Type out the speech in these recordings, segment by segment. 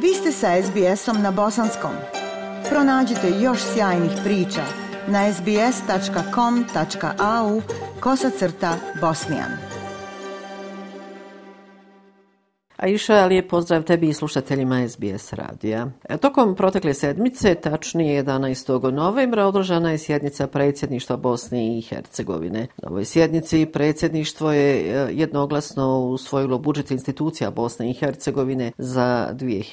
Vi ste sa SBS-om na bosanskom. Pronađite još sjajnih priča na sbs.com.au/bosnijan. Aisha, lijep pozdrav tebi i slušateljima SBS radija. Tokom protekle sedmice, tačnije 11. novembra, održana je sjednica predsjedništva Bosne i Hercegovine. Na ovoj sjednici predsjedništvo je jednoglasno usvojilo budžet institucija Bosne i Hercegovine za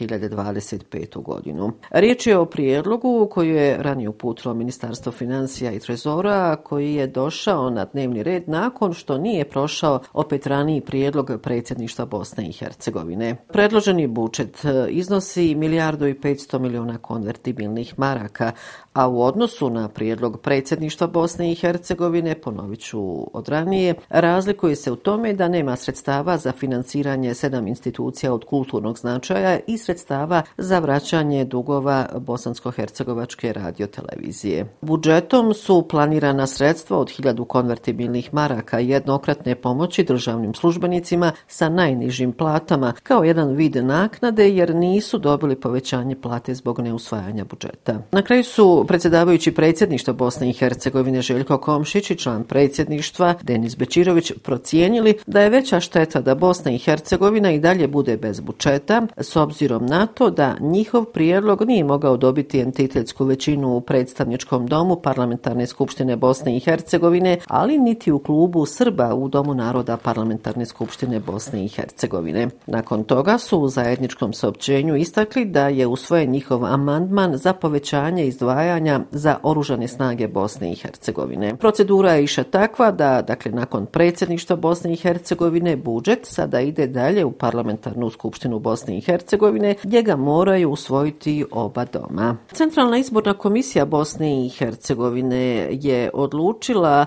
2025. godinu. Riječ je o prijedlogu koji je ranije uputilo Ministarstvo financija i trezora, koji je došao na dnevni red nakon što nije prošao opet raniji prijedlog predsjedništva Bosne i Hercegovine. Predloženi budžet iznosi 1,5 milijardi konvertibilnih maraka, a u odnosu na prijedlog predsjedništva Bosne i Hercegovine, ponovit ću od ranije, razlikuje se u tome da nema sredstava za financiranje 7 institucija od kulturnog značaja i sredstava za vraćanje dugova Bosansko-hercegovačke radiotelevizije. Budžetom su planirana sredstva od 1000 konvertibilnih maraka jednokratne pomoći državnim službenicima sa najnižim platama kao jedan vid naknade jer nisu dobili povećanje plate zbog neusvajanja budžeta. Na kraju su predsjedavajući predsjedništva Bosne i Hercegovine Željko Komšić i član predsjedništva Denis Bečirović procijenili da je veća šteta da Bosna i Hercegovina i dalje bude bez budžeta s obzirom na to da njihov prijedlog nije mogao dobiti entitetsku većinu u predstavničkom domu Parlamentarne skupštine Bosne i Hercegovine, ali niti u klubu Srba u Domu naroda Parlamentarne skupštine Bosne i Hercegovine. Nakon toga su u zajedničkom saopćenju istakli da je usvojen njihov amandman za povećanje izdvajanja za oružane snage Bosne i Hercegovine. Procedura je išla takva da, nakon predsjedništva Bosne i Hercegovine, budžet sada ide dalje u Parlamentarnu skupštinu Bosne i Hercegovine, gdje ga moraju usvojiti oba doma. Centralna izborna komisija Bosne i Hercegovine je odlučila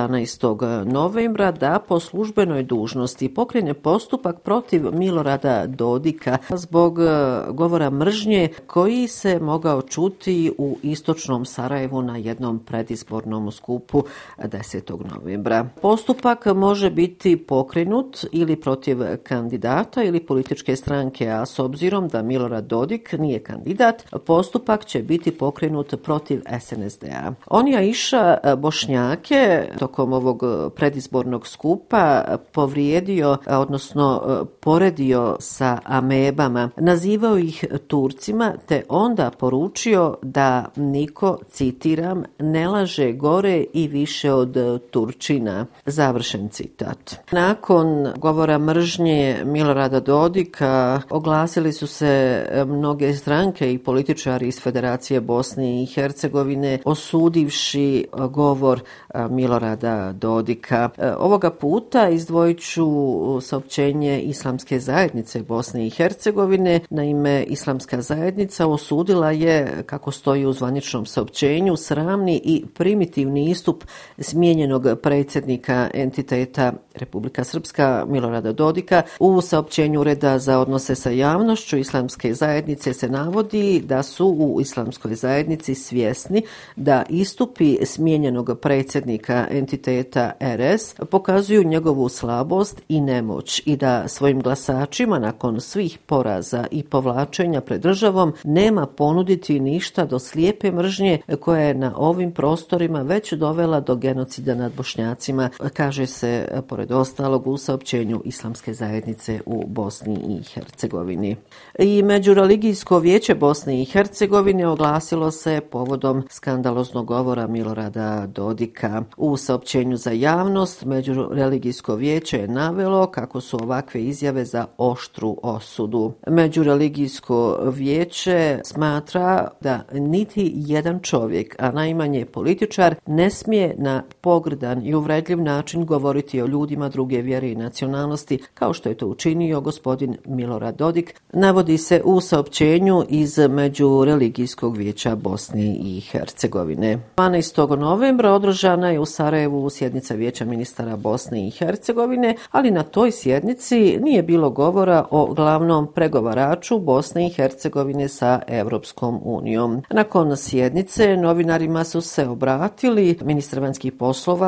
11. novembra da po službenoj dužnosti pokrene postupak protiv Milorada Dodika zbog govora mržnje koji se mogao čuti u istočnom Sarajevu na jednom predizbornom skupu 10. novembra. Postupak može biti pokrenut ili protiv kandidata ili političke stranke, a s obzirom da Milorad Dodik nije kandidat, postupak će biti pokrenut protiv SNSD-a. On je Aisha Bošnjake tokom ovog predizbornog skupa povrijedio, odnosno poredio sa amebama, nazivao ih Turcima, te onda poručio da niko, citiram, ne laže gore i više od Turčina. Završen citat. Nakon govora mržnje Milorada Dodika oglasili su se mnoge stranke i političari iz Federacije Bosne i Hercegovine osudivši govor Milorada Dodika. Ovoga puta izdvojit ću saopćenje Islamske zajednice Bosne i Hercegovine. Naime, Islamska zajednica osudila je, kako stoji u zvaničnom saopćenju, sramni i primitivni istup smijenjenog predsjednika entiteta Republika Srpska Milorada Dodika. U saopćenju Ureda za odnose sa javnošću Islamske zajednice se navodi da su u Islamskoj zajednici svjesni da istupi smijenjenog predsjednika entiteta RS pokazuju njegovu slabost i nemoć i da svojim glasačima nakon svih poraza i povlačenja pred državom nema ponuditi ništa do slijepe mržnje koja je na ovim prostorima već dovela do genocida nad Bošnjacima, kaže se pored ostalog u saopćenju Islamske zajednice u Bosni i Hercegovini. I Međureligijsko vijeće Bosne i Hercegovine oglasilo se povodom skandaloznog govora Milorada Dodika. U saopćenju za javnost Međureligijsko vijeće je navelo kako su ovakve izjave za oštru osudu. Međureligijsko vijeće smatra da niti jedan čovjek, a najmanje političar, ne smije na pogrdan i uvredljiv način govoriti o ljudima druge vjere i nacionalnosti, kao što je to učinio gospodin Milorad Dodik, navodi se u saopćenju iz Međureligijskog vijeća Bosne i Hercegovine. 12. novembra održana je u Sarajevu sjednica Vijeća ministara Bosne i Hercegovine, ali na toj sjednici nije bilo govora o glavnom pregovaraču Bosne i Hercegovine sa Europskom unijom. Nakon sjednice novinarima su se obratili ministar vanjskih poslova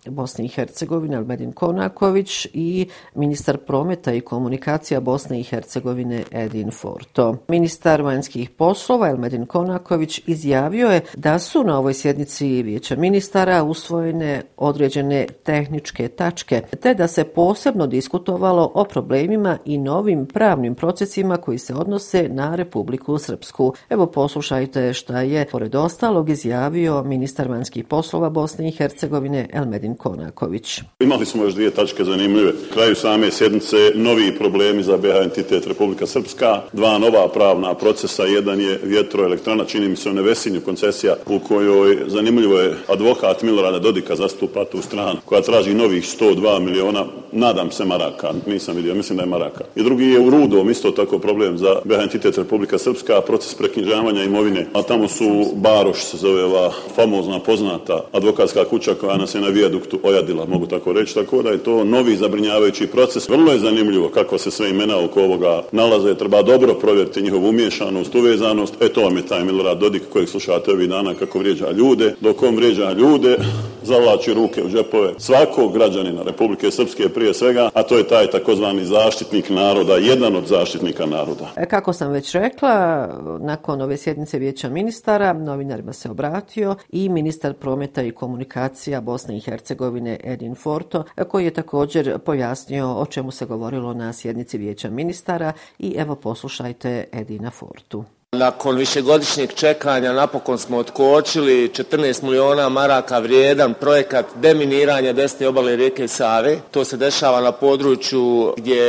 Bosne i Hercegovine Elmedin Konaković i ministar prometa i komunikacija Bosne i Hercegovine Edin Forto. Ministar vanjskih poslova Elmedin Konaković izjavio je da su na ovoj sjednici Vijeća ministara usvojene određene tehničke tačke, te da se posebno diskutovalo o problemima i novim pravnim procesima koji se odnose na Republiku Srpsku. Evo poslušajte šta je pored ostalog izjavio ministar vanjskih poslova Bosne i Hercegovine Elmedin Konaković. Imali smo još dvije tačke zanimljive. Kraju same sjednice novi problemi za BiH entitet Republika Srpska, dva nova pravna procesa, jedan je vjetroelektrana, čini mi se u Nevesinju koncesija u kojoj zanimljivo je advokat Milorada Dodika zastupa tu stranu koja traži novih 102 miliona, nadam se maraka, nisam vidio, mislim da je maraka. I drugi je u Rudom isto tako problem za BiH entitet Republika Srpska, proces preknjižavanja imovine, a tamo su Baroš se zove ova famozna poznata advokatska kuća koja nas je na vijaduktu ojadila, mogu tako reći, tako da je to novi zabrinjavajući proces. Vrlo je zanimljivo kako se sve imena oko ovoga nalaze, treba dobro provjeriti njihovu umiješanost, uvezanost. To vam je taj Milorad Dodik kojeg slušate ovih dana kako vrijeđa ljude, dok on vrijeđa ljude, zavlači ruke u džepove svakog građanina Republike Srpske prije svega, a to je taj takozvani zaštitnik naroda, jedan od zaštitnika naroda. Kako sam već rekla, nakon ove sjednice Vijeća ministara, novinarima se obratio i ministar prometa i komunikacija Bosne i Hercegovine Edin Forto, koji je također pojasnio o čemu se govorilo na sjednici Vijeća ministara i evo poslušajte Edina Fortu. Nakon višegodišnjeg čekanja napokon smo otkočili 14 miliona maraka vrijedan projekat deminiranja desne obale rijeke Save. To se dešava na području gdje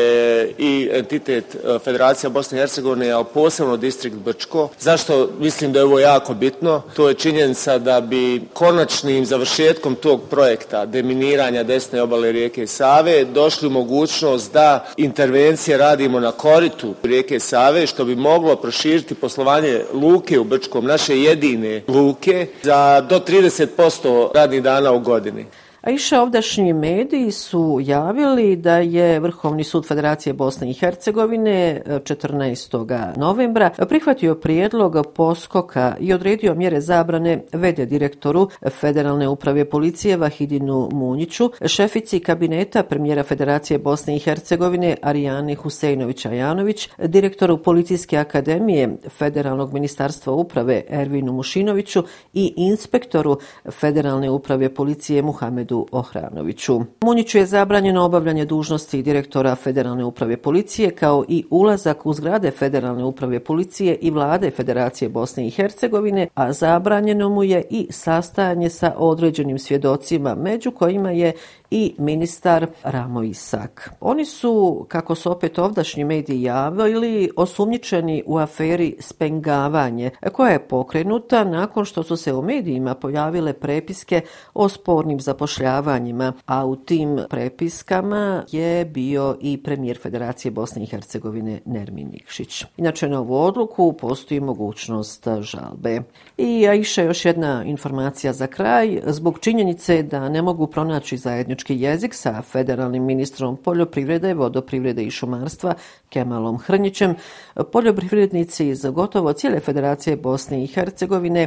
i entitet Federacija Bosne i Hercegovine, ali posebno distrikt Brčko. Zašto mislim da je ovo jako bitno? To je činjenica da bi konačnim završetkom tog projekta deminiranja desne obale rijeke Save došli u mogućnost da intervencije radimo na koritu rijeke Save, što bi moglo proširiti poslovanje luke u Brčkom, naše jedine luke, za do 30% radnih dana u godini. A iše ovdašnji mediji su javili da je Vrhovni sud Federacije Bosne i Hercegovine 14. novembra prihvatio prijedlog poskoka i odredio mjere zabrane v.d. direktoru Federalne uprave policije Vahidinu Munjiću, šefici kabineta premijera Federacije Bosne i Hercegovine Arijane Husejnović-Ajanović, direktoru Policijske akademije Federalnog ministarstva uprave Ervinu Mušinoviću i inspektoru Federalne uprave policije Muhamedu Ohranoviću. Munjiću je zabranjeno obavljanje dužnosti direktora Federalne uprave policije kao i ulazak u zgrade Federalne uprave policije i vlade Federacije Bosne i Hercegovine, a zabranjeno mu je i sastajanje sa određenim svjedocima, među kojima je i ministar Ramo Isak. Oni su, kako su opet ovdašnji mediji javili, osumnjičeni u aferi Spengavanje, koja je pokrenuta nakon što su se u medijima pojavile prepiske o spornim zapošljavanjima, a u tim prepiskama je bio i premijer Federacije Bosne i Hercegovine Nermin Nikšić. Inače, na ovu odluku postoji mogućnost žalbe. I Aisha, još jedna informacija za kraj. Zbog činjenice da ne mogu pronaći zajednički jezik sa federalnim ministrom poljoprivrede, vodoprivrede i šumarstva Kemalom Hrnjićem, poljoprivrednici iz gotovo cijele Federacije Bosne i Hercegovine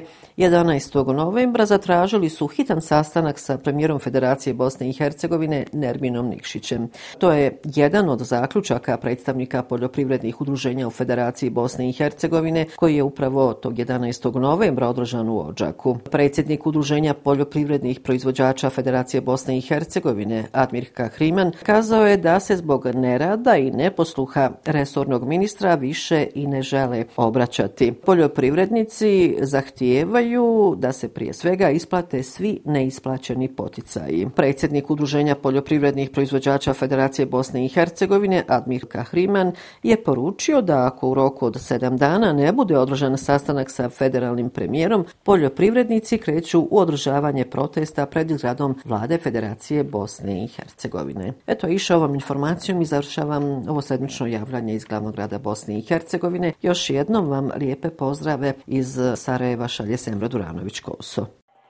11. novembra zatražili su hitan sastanak sa premijerom Federacije Bosne i Hercegovine Nerminom Nikšićem. To je jedan od zaključaka predstavnika poljoprivrednih udruženja u Federaciji Bosne i Hercegovine, koji je upravo tog 11. novembra održan u Odžaku. Predsjednik udruženja poljoprivrednih proizvođača Federacije Bosne i Hercegovine Admir Kahriman kazao je da se zbog nerada i neposluha resornog ministra više i ne žele obraćati. Poljoprivrednici zahtijevaju da se prije svega isplate svi neisplaćeni poticaji. Predsjednik udruženja poljoprivrednih proizvođača Federacije Bosne i Hercegovine Admir Kahriman je poručio da ako u roku od 7 dana ne bude održan sastanak sa federalnim premijerom, poljoprivrednici kreću u održavanje protesta pred zgradom vlade Federacije Bosne i Hercegovine. Eto, išao ovom informacijom i završavam ovo sedmično javljanje iz glavnog grada Bosne i Hercegovine. Još jednom vam lijepe pozdrave iz Sarajeva šalje Semra Duranović-Koso.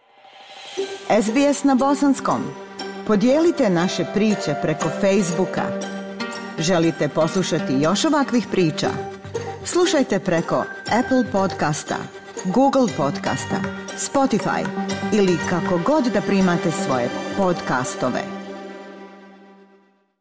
SBS na bosanskom. Podijelite naše priče preko Facebooka. Želite poslušati još ovakvih priča? Slušajte preko Apple podcasta, Google Podcasta, Spotify ili kako god da primate svoje podcastove.